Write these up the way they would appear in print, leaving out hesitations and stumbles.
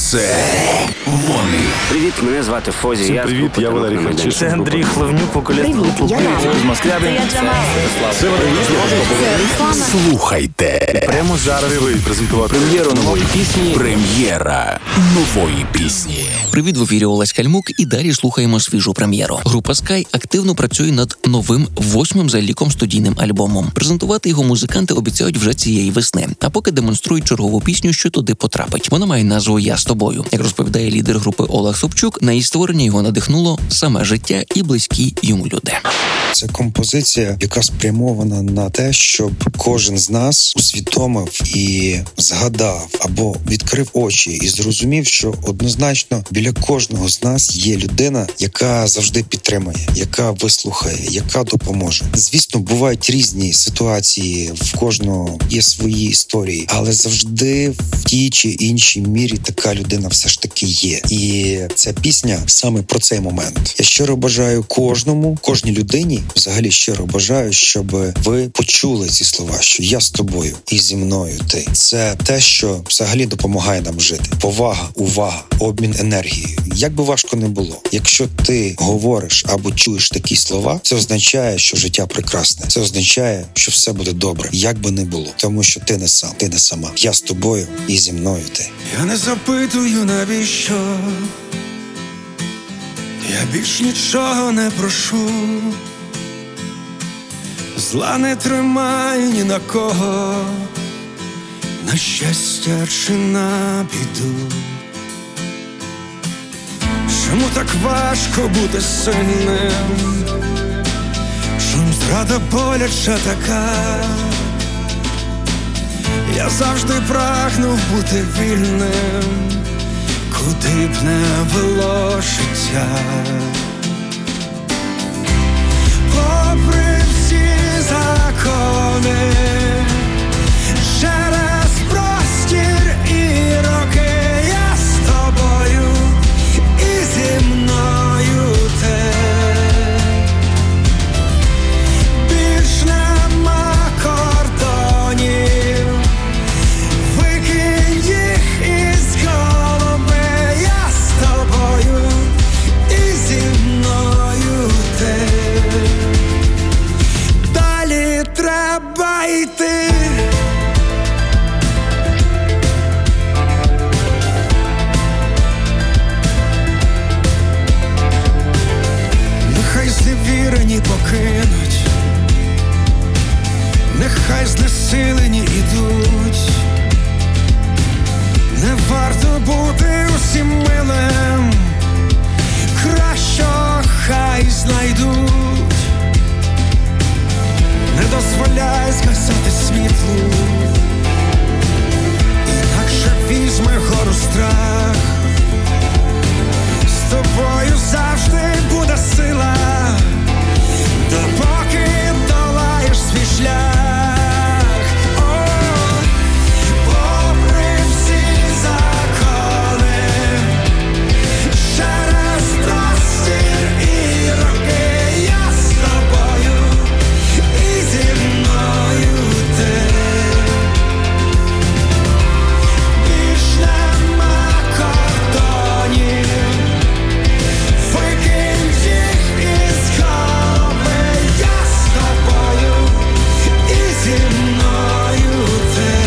Це вони. Привіт, мене звати Фозі. Всім привіт, я Валерій Харчишин. Це Андрій Хлевнюк, вокаліст групи «Привіт» з Москви. Це Слухайте. Прямо зараз презентувати прем'єру нової пісні. Прем'єра нової пісні. Привіт, в ефірі Олесь Кальмук, і далі слухаємо свіжу прем'єру. Група Sky активно працює над новим 8-м за ліком студійним альбомом. Презентувати його музиканти обіцяють вже цієї весни, а поки демонструють чергову пісню, що туди потрапить. Вона має назву «Я з тобою». Як розповідає лідер групи Олег Собчук, на її створення його надихнуло саме життя і близькі йому люди. Це композиція, яка спрямована на те, щоб кожен з нас усвідомив і згадав або відкрив очі і зрозумів, що однозначно біля кожного з нас є людина, яка завжди підтримує, яка вислухає, яка допоможе. Звісно, бувають різні ситуації, в кожного є свої історії, але завжди в тій чи іншій мірі така людина все ж таки є. І ця пісня саме про цей момент. Я щиро бажаю кожній людині, взагалі щиро бажаю, щоб ви почули ці слова, що я з тобою і зі мною ти. Це те, що взагалі допомагає нам жити. Повага, увага, обмін енергією. Як би важко не було, якщо ти говориш або чуєш такі слова, це означає, що життя прекрасне. Це означає, що все буде добре, як би не було. Тому що ти не сам, ти не сама. Я з тобою і зі мною ти. Я не запитую, навіщо. Я більш нічого не прошу. Зла не тримаю ні на кого, на щастя чи на біду. Чому так важко бути сильним? Чому зрада боляча така? Я завжди прагнув бути вільним, куди б не вело життя. Попри всі закони, через простір і роки, я з тобою і зі мною ти. Більш нема кордонів, викинь їх із голови. Я з тобою і зі мною ти. Далі треба йти. Нехай зневірені покинуть, нехай знесилені ідуть. Не варто бути усім милим, кращого хай знайдуть. Не дозволяй згасати світлу, інакше візьме гору страх. З тобою завжди буде сила, допоки долаєш свій шлях. О, попри всі закони, через простір і роки, я з тобою і зі мною ти. Більш нема кордонів, викинь їх із голови. Я з тобою і зі мною ти.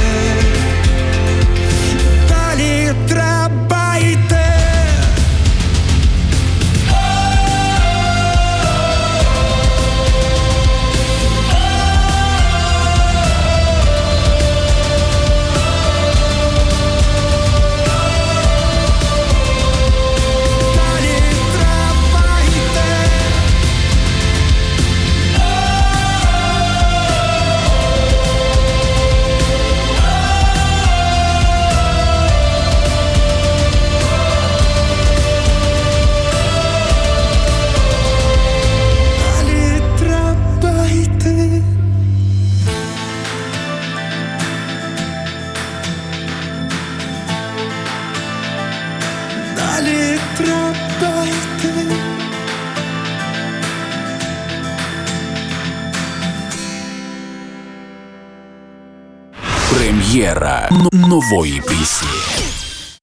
Далі треба йти. Далі треба йти. Далі треба йти. Далі треба йти. Прем'єра нової пісні.